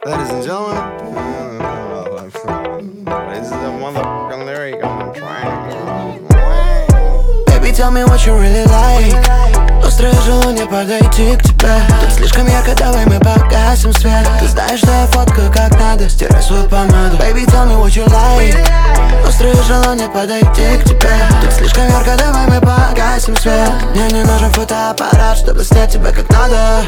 Ladies and gentlemen, this is a motherfucking lyric on the train. Baby, tell me what you really like. Острое желание подойти к тебе. Тут слишком ярко, давай мы погасим свет. Ты знаешь, что я фоткаю как надо, стирай свою помаду. Baby, tell me what you like. Острое желание подойти к тебе. Тут слишком ярко, давай мы погасим свет. Мне не нужен фотоаппарат, чтобы снять тебя как надо.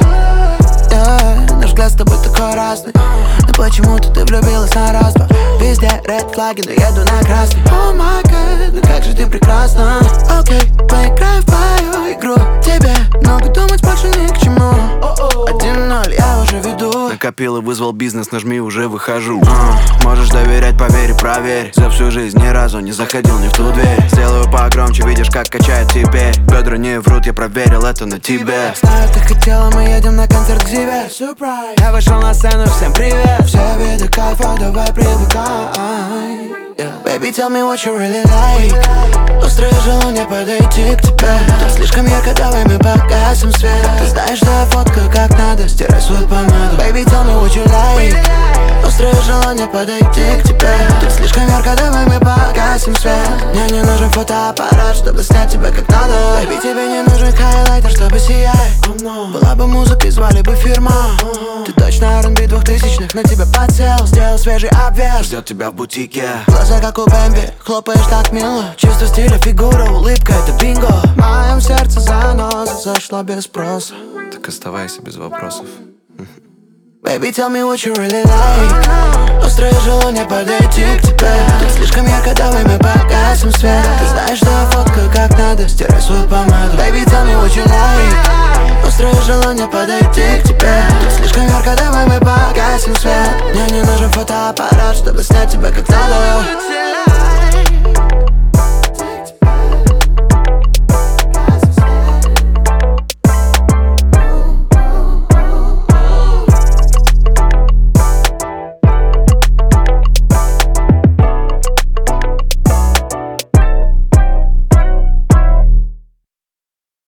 Наш взгляд с тобой такой разный. Но почему-то ты влюбилась на раз-два. Везде ред флаги, но еду на красный. Oh my god, ну как же ты прекрасна. Окей, поиграй в твою игру. Тебе много думать больше ни к чему. 1-0, я уже веду. Накопил и вызвал бизнес, нажми, уже выхожу. Можешь доверять, поверь и проверь. За всю жизнь ни разу не заходил не в ту дверь. Сделаю погромче, видишь, как качает теперь. Бедра не врут, я проверил это на тебе. Знаю, ты хотела, мы едем на концерт к Зиве. Surprise. Я вышел на сцену, всем привет. Все виды кайфа, давай привыкай. Baby, tell me what you really like. Острое желание подойти к тебе. Тут слишком ярко, давай мы погасим свет. Ты знаешь, что я фоткаю как надо, стирай свою помаду. Baby, tell me what you like. Острое желание подойти к тебе. Тут слишком ярко, давай мы погасим свет. Мне не нужен фотоаппарат, чтобы снять тебя как надо. Baby, тебе не нужен хайлайтер, чтобы сиять. Была бы музыка, звали бы фирма. Ты точно R&B 2000-х, на тебя подсел, сделал свежий обвес. Ждет тебя в бутике. Глаза как у Бэмби, хлопаешь так мило. Чувство стиля, фигура, улыбка, это бинго. В моем сердце заноза зашла без спроса. Так оставайся без вопросов. Baby, tell me what you really like. Острое желание подойти к тебе. Тут слишком ярко, давай мы погасим свет. Ты знаешь, что я фоткаю как надо, стирай свою помаду. Baby, tell me what you like. Острое желание подойти к тебе. Тут слишком ярко, давай мы погасим свет. Мне не нужен фотоаппарат, чтобы снять тебя как надо.